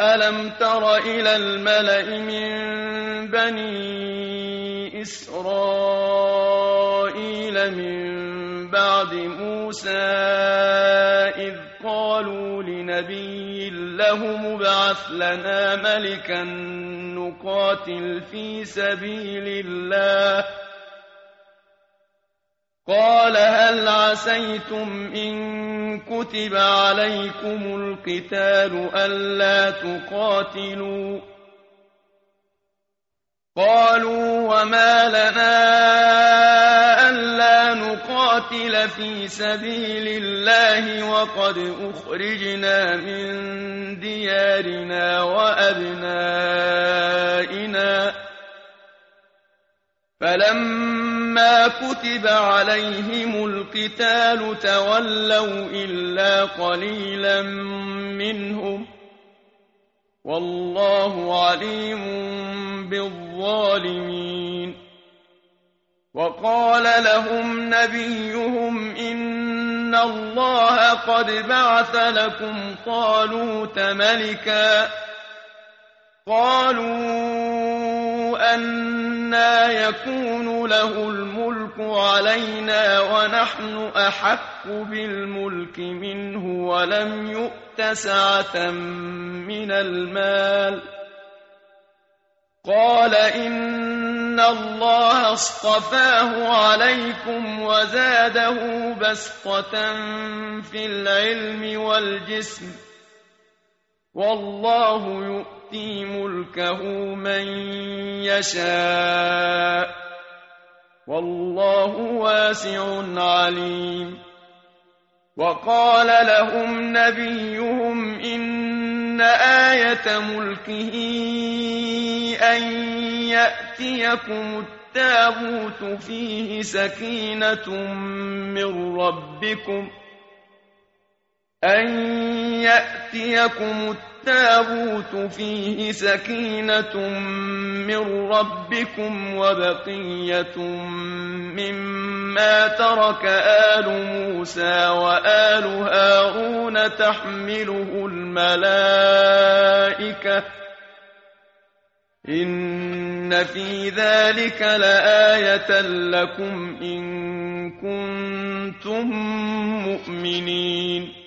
ألم تر إلى الملأ من بني إسرائيل من بعد موسى إذ قالوا لنبي له ابعث لنا ملكا نقاتل في سبيل الله قال هل عسيتم إن كتب عليكم القتال ألا تقاتلوا قالوا وما لنا ألا نقاتل في سبيل الله وقد أخرجنا من ديارنا وأبنائنا فلما كتب عليهم القتال تولوا إلا قليلا منهم والله عليم بالظالمين وقال لهم نبيهم إن الله قد بعث لكم طالوت ملكا قالوا أنى يكون له الملك علينا ونحن أحق بالملك منه ولم يؤت سعة من المال قال إن الله اصطفاه عليكم وزاده بسطة في العلم والجسم والله يؤتي ملكه من يشاء والله واسع عليم وقال لهم نبيهم إن آية ملكه أن يأتيكم التابوت فيه سكينة من ربكم وبقية مما ترك آل موسى وآل هارون تحمله الملائكة إن في ذلك لآية لكم إن كنتم مؤمنين